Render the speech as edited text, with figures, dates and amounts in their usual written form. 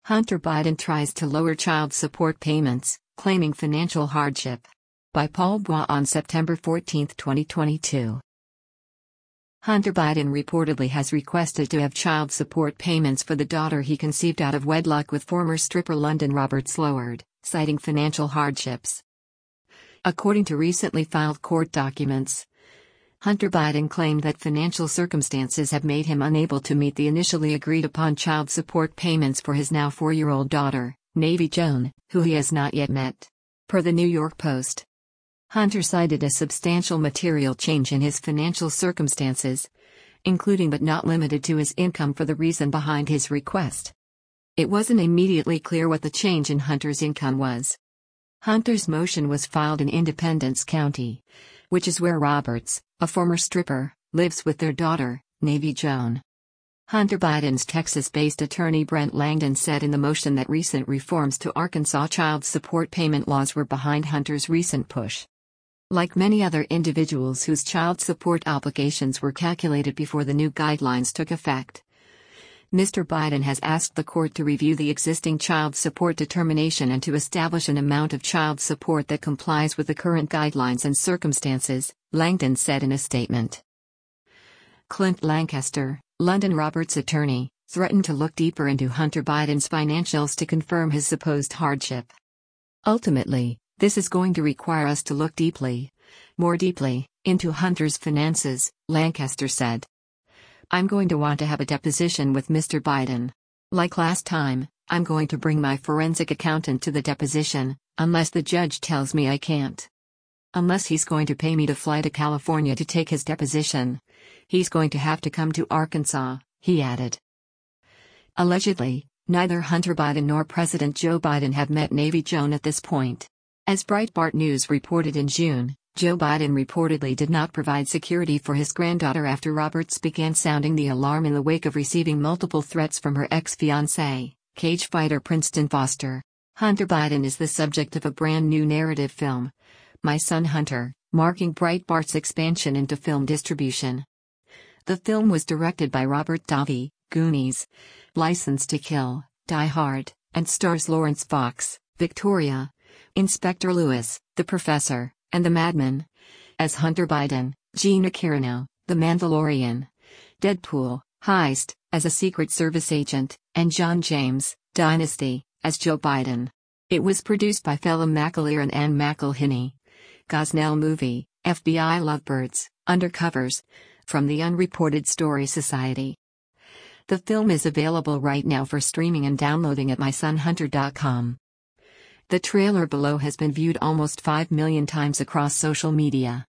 Hunter Biden tries to lower child support payments, claiming financial hardship. By Paul Bois on September 14, 2022. Hunter Biden reportedly has requested to have child support payments for the daughter he conceived out of wedlock with former stripper Lunden Roberts lowered, citing financial hardships. According to recently filed court documents, Hunter Biden claimed that financial circumstances have made him unable to meet the initially agreed-upon child support payments for his now 4-year-old daughter, Navy Joan, who he has not yet met. Per the New York Post, Hunter cited a substantial material change in his financial circumstances, including but not limited to his income, for the reason behind his request. It wasn't immediately clear what the change in Hunter's income was. Hunter's motion was filed in Independence County, which is where Roberts, a former stripper, lives with their daughter, Navy Joan. Hunter Biden's Texas-based attorney Brent Langdon said in the motion that recent reforms to Arkansas child support payment laws were behind Hunter's recent push. Like many other individuals whose child support obligations were calculated before the new guidelines took effect, Mr. Biden has asked the court to review the existing child support determination and to establish an amount of child support that complies with the current guidelines and circumstances, Langdon said in a statement. Clint Lancaster, Lunden Roberts' attorney, threatened to look deeper into Hunter Biden's financials to confirm his supposed hardship. Ultimately, this is going to require us to look more deeply, into Hunter's finances, Lancaster said. I'm going to want to have a deposition with Mr. Biden. Like last time, I'm going to bring my forensic accountant to the deposition, unless the judge tells me I can't. Unless he's going to pay me to fly to California to take his deposition, he's going to have to come to Arkansas, he added. Allegedly, neither Hunter Biden nor President Joe Biden have met Navy Joan at this point. As Breitbart News reported in June, Joe Biden reportedly did not provide security for his granddaughter after Roberts began sounding the alarm in the wake of receiving multiple threats from her ex-fiancé, cage fighter Princeton Foster. Hunter Biden is the subject of a brand new narrative film, My Son Hunter, marking Breitbart's expansion into film distribution. The film was directed by Robert Davi, Goonies, License to Kill, Die Hard, and stars Lawrence Fox, Victoria, Inspector Lewis, The Professor, and The Madman, as Hunter Biden, Gina Carano, The Mandalorian, Deadpool, Heist, as a Secret Service agent, and John James, Dynasty, as Joe Biden. It was produced by Phelim McAleer and Ann McElhinney. Gosnell Movie, FBI Lovebirds, Undercovers, from the Unreported Story Society. The film is available right now for streaming and downloading at mysonhunter.com. The trailer below has been viewed almost 5 million times across social media.